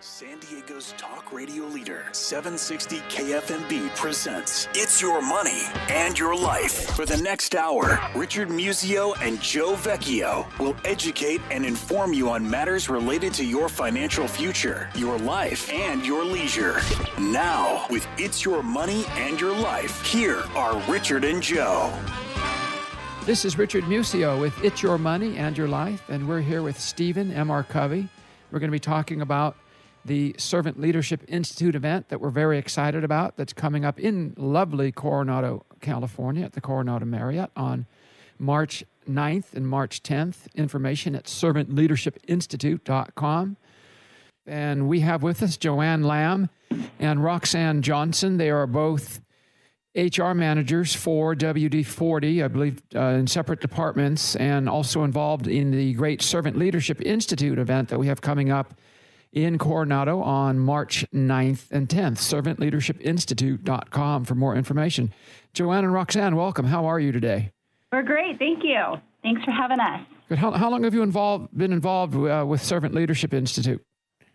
San Diego's talk radio leader, 760 KFMB presents It's Your Money and Your Life. For the next hour, Richard Musio and Joe Vecchio will educate and inform you on matters related to your financial future, your life, and your leisure. Now, with It's Your Money and Your Life, here are Richard and Joe. This is Richard Musio with It's Your Money and Your Life, and we're here with Stephen M.R. Covey. We're going to be talking about the Servant Leadership Institute event that we're very excited about that's coming up in lovely Coronado, California at the Coronado Marriott on March 9th and March 10th. Information at servantleadershipinstitute.com. And we have with us Joanne Lamb and Roxanne Johnson. They are both HR managers for WD-40, I believe, in separate departments, and also involved in the great Servant Leadership Institute event that we have coming up in Coronado on March 9th and 10th. servantleadershipinstitute.com for more information. Joanne and Roxanne, welcome. How are you today? We're great. Thank you. Thanks for having us. Good. How long have you been involved with Servant Leadership Institute?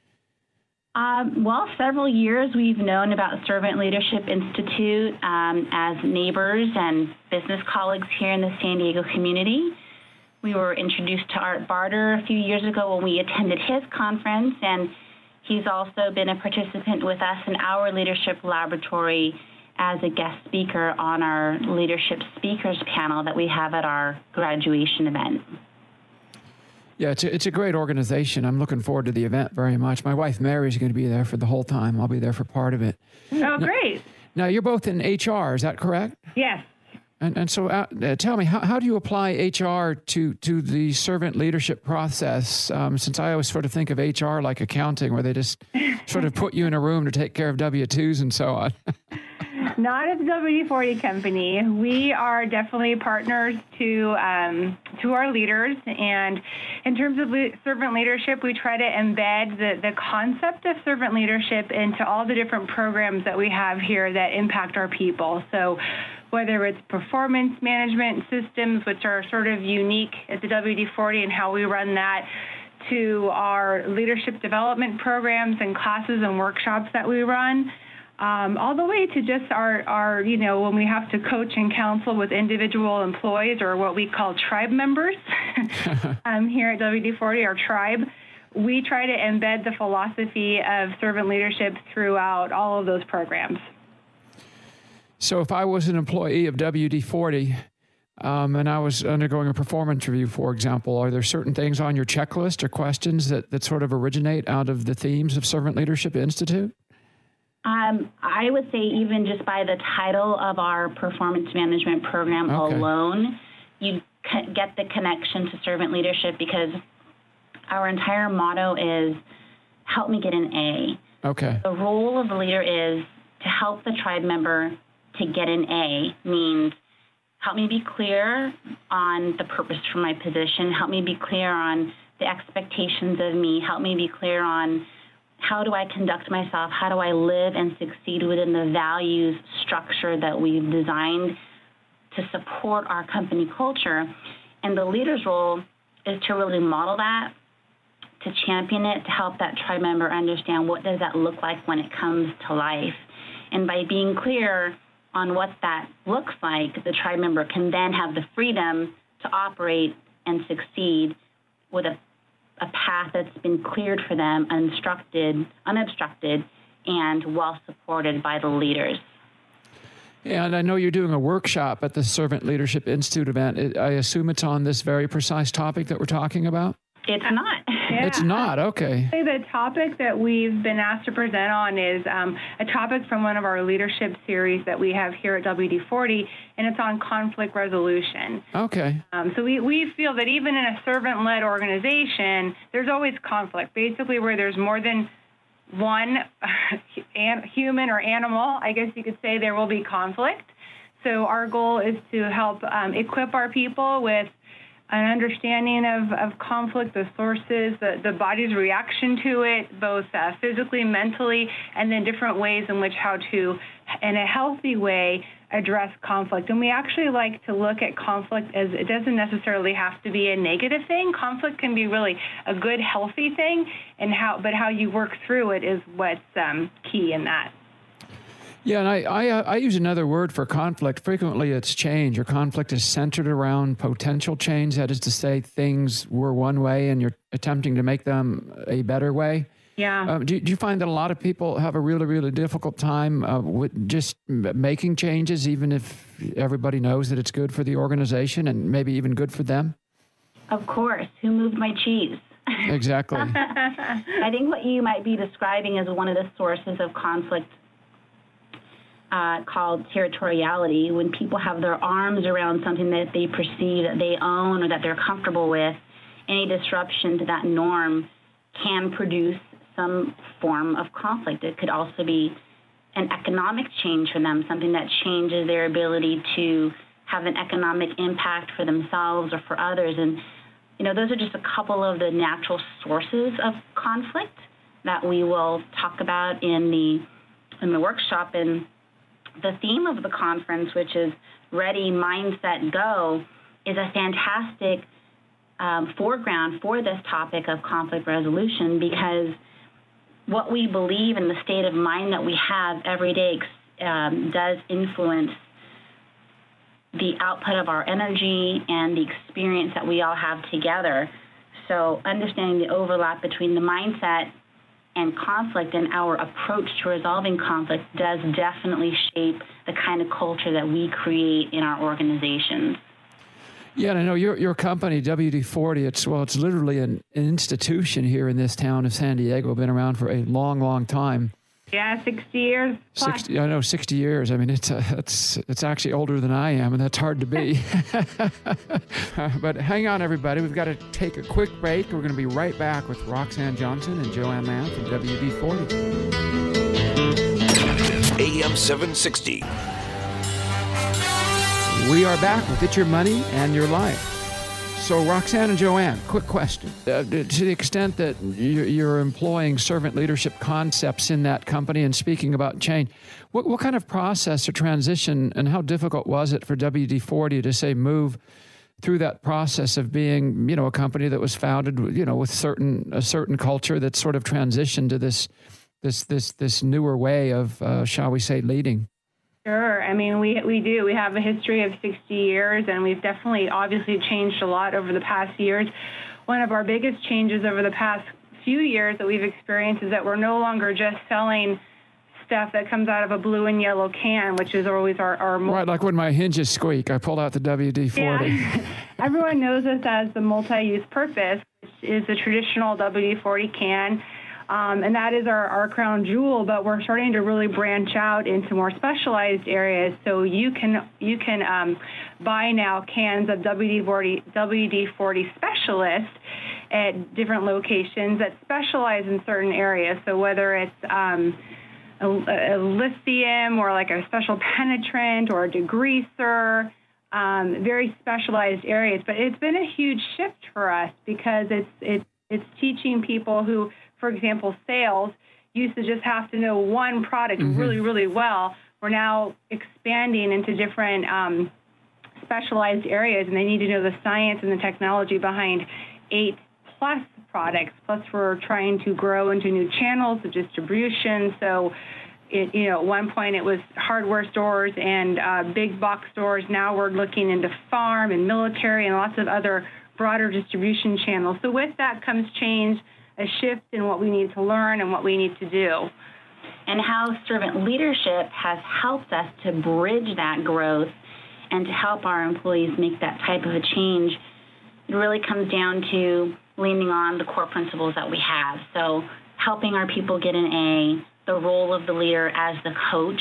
Well, several years. We've known about Servant Leadership Institute as neighbors and business colleagues here in the San Diego community. We were introduced to Art Barter a few years ago when we attended his conference, and he's also been a participant with us in our leadership laboratory as a guest speaker on our leadership speakers panel that we have at our graduation event. Yeah, it's a great organization. I'm looking forward to the event very much. My wife Mary is going to be there for the whole time. I'll be there for part of it. Oh, great. Now, you're both in HR, is that correct? Yes. And so tell me, how do you apply HR to the servant leadership process? Since I always sort of think of HR like accounting, where they just sort of put you in a room to take care of W-2s and so on. Not at the WD-40 company. We are definitely partners to our leaders, and in terms of servant leadership, we try to embed the concept of servant leadership into all the different programs that we have here that impact our people. So whether it's performance management systems, which are sort of unique at the WD-40 and how we run that, to our leadership development programs and classes and workshops that we run, all the way to just our when we have to coach and counsel with individual employees, or what we call tribe members here at WD-40, our tribe. We try to embed the philosophy of servant leadership throughout all of those programs. So if I was an employee of WD-40 and I was undergoing a performance review, for example, are there certain things on your checklist or questions that sort of originate out of the themes of Servant Leadership Institute? I would say even just by the title of our performance management program alone, you get the connection to servant leadership, because our entire motto is, help me get an A. Okay. The role of the leader is to help the tribe member to get an A, means help me be clear on the purpose for my position, help me be clear on the expectations of me, help me be clear on how do I conduct myself, how do I live and succeed within the values structure that we've designed to support our company culture. And the leader's role is to really model that, to champion it, to help that tribe member understand what does that look like when it comes to life. And by being clear on what that looks like, the tribe member can then have the freedom to operate and succeed with a path that's been cleared for them, unobstructed, and well supported by the leaders. And I know you're doing a workshop at the Servant Leadership Institute event. I assume it's on this very precise topic that we're talking about? It's not. Yeah. It's not, okay. The topic that we've been asked to present on is a topic from one of our leadership series that we have here at WD-40, and it's on conflict resolution. Okay. So we feel that even in a servant-led organization, there's always conflict. Basically, where there's more than one human or animal, I guess you could say, there will be conflict. So our goal is to help equip our people with an understanding of conflict, the sources, the body's reaction to it, both physically, mentally, and then different ways in which how to, in a healthy way, address conflict. And we actually like to look at conflict as it doesn't necessarily have to be a negative thing. Conflict can be really a good, healthy thing, but how you work through it is what's key in that. Yeah, and I use another word for conflict. Frequently it's change, or conflict is centered around potential change. That is to say, things were one way and you're attempting to make them a better way. Yeah. Do you find that a lot of people have a really, really difficult time with just making changes, even if everybody knows that it's good for the organization and maybe even good for them? Of course. Who moved my cheese? Exactly. I think what you might be describing is one of the sources of conflict called territoriality, when people have their arms around something that they perceive that they own or that they're comfortable with. Any disruption to that norm can produce some form of conflict. It could also be an economic change for them, something that changes their ability to have an economic impact for themselves or for others. And, those are just a couple of the natural sources of conflict that we will talk about in the workshop. And the theme of the conference, which is Ready, Mindset, Go, is a fantastic foreground for this topic of conflict resolution, because what we believe and the state of mind that we have every day does influence the output of our energy and the experience that we all have together. So understanding the overlap between the mindset and conflict and our approach to resolving conflict does definitely shape the kind of culture that we create in our organizations. Yeah, and I know your company, WD-40, it's literally an institution here in this town of San Diego. Been around for a long, long time. Yeah, 60 years plus. 60 years. I mean, it's actually older than I am, and that's hard to be. But hang on, everybody. We've got to take a quick break. We're going to be right back with Roxanne Johnson and Joanne Lamb from WD-40. AM 760. We are back with It's Your Money and Your Life. So, Roxanne and Joanne, quick question. To the extent that you're employing servant leadership concepts in that company and speaking about change, what kind of process or transition and how difficult was it for WD-40 to, say, move through that process of being, a company that was founded, with a certain culture that sort of transitioned to this newer way of, shall we say, leading? Sure. I mean, we do. We have a history of 60 years, and we've definitely obviously changed a lot over the past years. One of our biggest changes over the past few years that we've experienced is that we're no longer just selling stuff that comes out of a blue and yellow can, which is always our right, like when my hinges squeak, I pulled out the WD-40. Yeah. Everyone knows us as the multi-use purpose, which is the traditional WD-40 can. And that is our crown jewel, but we're starting to really branch out into more specialized areas. So you can buy now cans of WD-40 Specialist at different locations that specialize in certain areas. So whether it's a lithium or like a special penetrant or a degreaser, very specialized areas. But it's been a huge shift for us because it's teaching people who, for example, sales used to just have to know one product really, really well. We're now expanding into different specialized areas, and they need to know the science and the technology behind 8+ products. Plus, we're trying to grow into new channels of distribution. So, at one point it was hardware stores and big box stores. Now we're looking into farm and military and lots of other broader distribution channels. So with that comes change, a shift in what we need to learn and what we need to do. And how servant leadership has helped us to bridge that growth and to help our employees make that type of a change. It really comes down to leaning on the core principles that we have. So helping our people get an A, the role of the leader as the coach,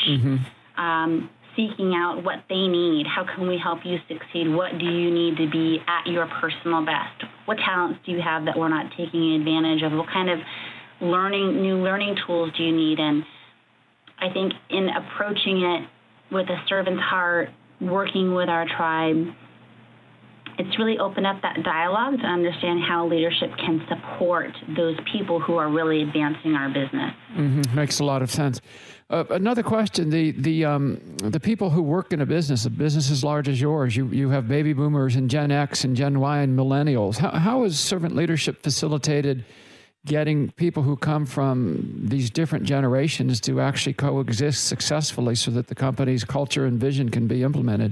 seeking out what they need. How can we help you succeed? What do you need to be at your personal best? What talents do you have that we're not taking advantage of? What kind of new learning tools do you need? And I think in approaching it with a servant's heart, working with our tribe, it's really opened up that dialogue to understand how leadership can support those people who are really advancing our business. Mm-hmm. Makes a lot of sense. Another question: the people who work in a business as large as yours, you have baby boomers and Gen X and Gen Y and millennials. How is servant leadership facilitated getting people who come from these different generations to actually coexist successfully so that the company's culture and vision can be implemented?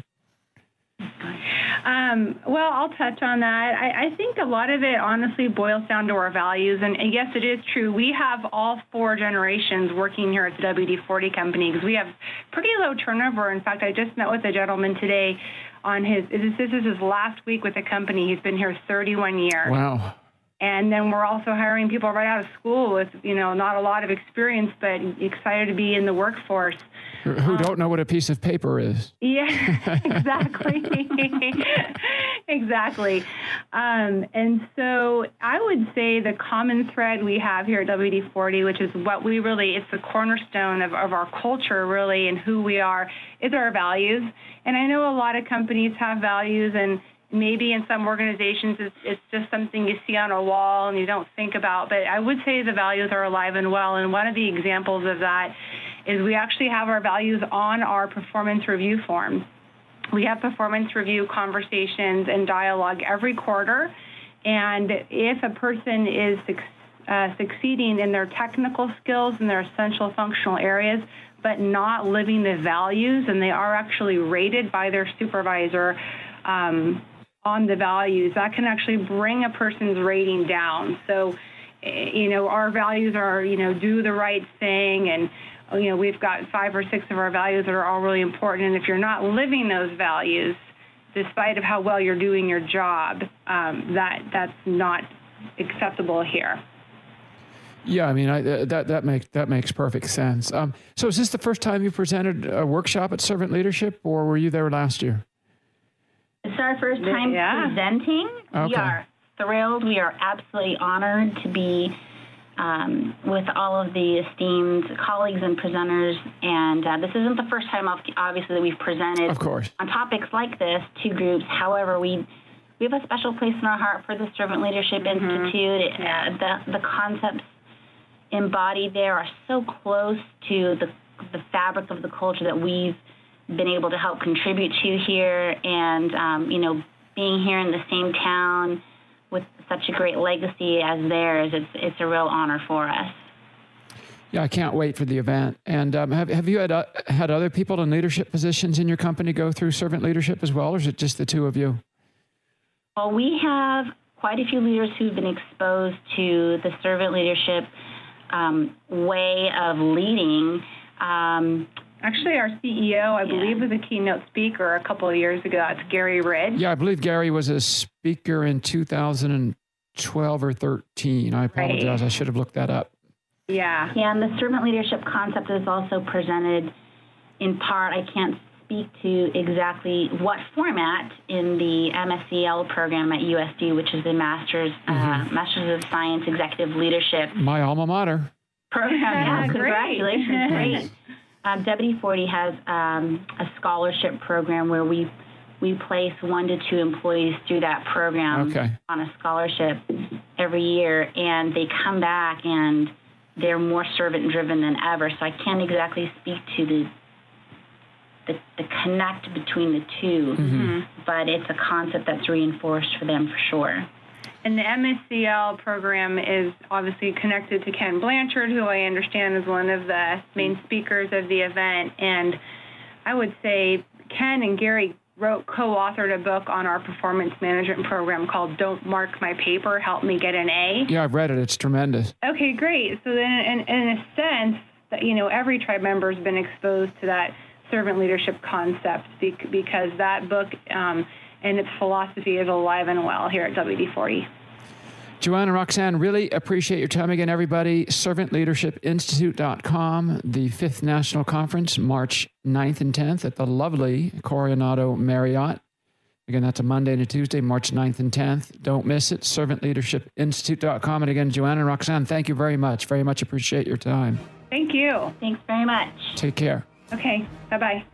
Well, I'll touch on that. I think a lot of it honestly boils down to our values. And yes, it is true. We have all 4 generations working here at the WD-40 company because we have pretty low turnover. In fact, I just met with a gentleman today on this is his last week with the company. He's been here 31 years. Wow. And then we're also hiring people right out of school with, not a lot of experience, but excited to be in the workforce. Who don't know what a piece of paper is. Yeah, exactly. Exactly. And so I would say the common thread we have here at WD-40, which is what it's the cornerstone of our culture really and who we are, is our values. And I know a lot of companies have values, and maybe in some organizations it's just something you see on a wall and you don't think about. But I would say the values are alive and well. And one of the examples of that is we actually have our values on our performance review forms. We have performance review conversations and dialogue every quarter. And if a person is succeeding in their technical skills and their essential functional areas, but not living the values, and they are actually rated by their supervisor on the values, that can actually bring a person's rating down. So, our values are, do the right thing, and we've got 5 or 6 of our values that are all really important. And if you're not living those values, despite of how well you're doing your job, that's not acceptable here. Yeah, I mean, that makes perfect sense. So is this the first time you presented a workshop at Servant Leadership, or were you there last year? It's our first time presenting. Okay. We are thrilled. We are absolutely honored to be with all of the esteemed colleagues and presenters. And this isn't the first time, obviously, that we've presented of course on topics like this to groups. However, we have a special place in our heart for the Servant Leadership Institute. The concepts embodied there are so close to the fabric of the culture that we've been able to help contribute to here. And, being here in the same town with such a great legacy as theirs, it's a real honor for us. Yeah, I can't wait for the event. And have you had other people in leadership positions in your company go through servant leadership as well, or is it just the 2 of you? Well, we have quite a few leaders who've been exposed to the servant leadership way of leading. Actually, our CEO, I believe, was a keynote speaker a couple of years ago. That's Gary Ridge. Yeah, I believe Gary was a speaker in 2012 or 13. I apologize. Right. I should have looked that up. Yeah, and the servant leadership concept is also presented in part. I can't speak to exactly what format in the MSCL program at USD, which is the Master's of Science Executive Leadership. My alma mater. Program. Yeah, congratulations. Great. WD-40 has a scholarship program where we place 1 to 2 employees through that program on a scholarship every year, and they come back and they're more servant-driven than ever. So I can't exactly speak to the connect between the two, but it's a concept that's reinforced for them for sure. And the MSCL program is obviously connected to Ken Blanchard, who I understand is one of the main speakers of the event. And I would say Ken and Gary co-authored a book on our performance management program called Don't Mark My Paper, Help Me Get an A. Yeah, I've read it. It's tremendous. Okay, great. So then in a sense, every tribe member has been exposed to that servant leadership concept because that book and its philosophy is alive and well here at WD-40. Joanne and Roxanne, really appreciate your time again, everybody. ServantLeadershipInstitute.com, the 5th National Conference, March 9th and 10th at the lovely Coronado Marriott. Again, that's a Monday and a Tuesday, March 9th and 10th. Don't miss it, ServantLeadershipInstitute.com. And again, Joanne and Roxanne, thank you very much. Very much appreciate your time. Thank you. Thanks very much. Take care. Okay, bye-bye.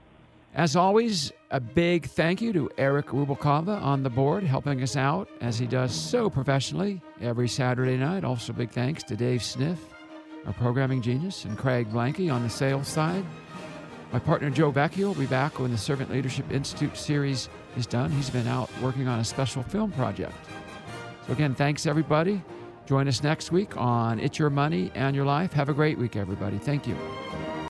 As always, a big thank you to Eric Rubalcava on the board, helping us out as he does so professionally every Saturday night. Also, big thanks to Dave Sniff, our programming genius, and Craig Blanke on the sales side. My partner Joe Vecchio will be back when the Servant Leadership Institute series is done. He's been out working on a special film project. So again, thanks everybody. Join us next week on It's Your Money and Your Life. Have a great week, everybody. Thank you.